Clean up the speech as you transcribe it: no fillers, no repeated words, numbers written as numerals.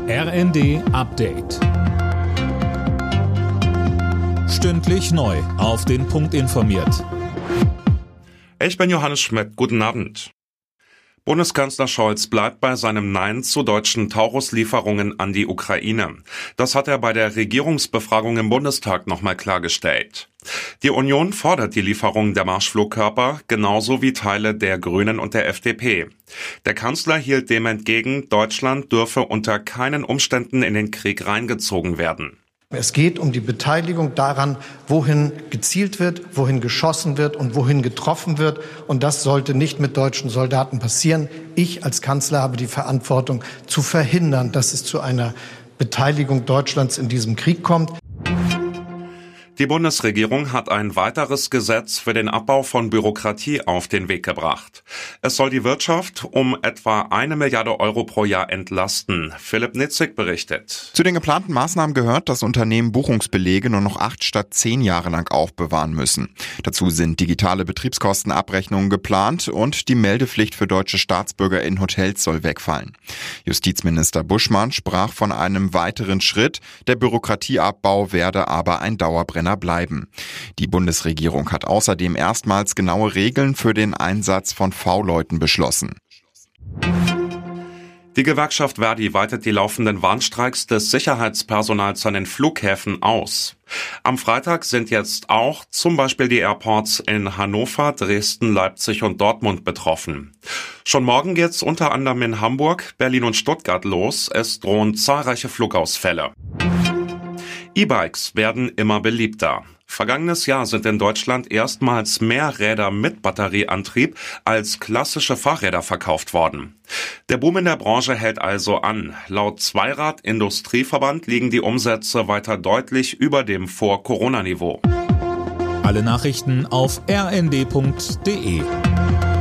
RND Update. Stündlich neu auf den Punkt informiert. Ich bin Johannes Schmidt. Guten Abend. Bundeskanzler Scholz bleibt bei seinem Nein zu deutschen Taurus-Lieferungen an die Ukraine. Das hat er bei der Regierungsbefragung im Bundestag nochmal klargestellt. Die Union fordert die Lieferung der Marschflugkörper, genauso wie Teile der Grünen und der FDP. Der Kanzler hielt dem entgegen, Deutschland dürfe unter keinen Umständen in den Krieg reingezogen werden. Es geht um die Beteiligung daran, wohin gezielt wird, wohin geschossen wird und wohin getroffen wird. Und das sollte nicht mit deutschen Soldaten passieren. Ich als Kanzler habe die Verantwortung, zu verhindern, dass es zu einer Beteiligung Deutschlands in diesem Krieg kommt. Die Bundesregierung hat ein weiteres Gesetz für den Abbau von Bürokratie auf den Weg gebracht. Es soll die Wirtschaft um etwa 1 Milliarde Euro pro Jahr entlasten. Philipp Nitzig berichtet. Zu den geplanten Maßnahmen gehört, dass Unternehmen Buchungsbelege nur noch 8 statt 10 Jahre lang aufbewahren müssen. Dazu sind digitale Betriebskostenabrechnungen geplant und die Meldepflicht für deutsche Staatsbürger in Hotels soll wegfallen. Justizminister Buschmann sprach von einem weiteren Schritt. Der Bürokratieabbau werde aber ein Dauerbrenner bleiben. Die Bundesregierung hat außerdem erstmals genaue Regeln für den Einsatz von V-Leuten beschlossen. Die Gewerkschaft Verdi weitet die laufenden Warnstreiks des Sicherheitspersonals an den Flughäfen aus. Am Freitag sind jetzt auch zum Beispiel die Airports in Hannover, Dresden, Leipzig und Dortmund betroffen. Schon morgen geht's unter anderem in Hamburg, Berlin und Stuttgart los. Es drohen zahlreiche Flugausfälle. E-Bikes werden immer beliebter. Vergangenes Jahr sind in Deutschland erstmals mehr Räder mit Batterieantrieb als klassische Fahrräder verkauft worden. Der Boom in der Branche hält also an. Laut Zweirad-Industrieverband liegen die Umsätze weiter deutlich über dem Vor-Corona-Niveau. Alle Nachrichten auf rnd.de.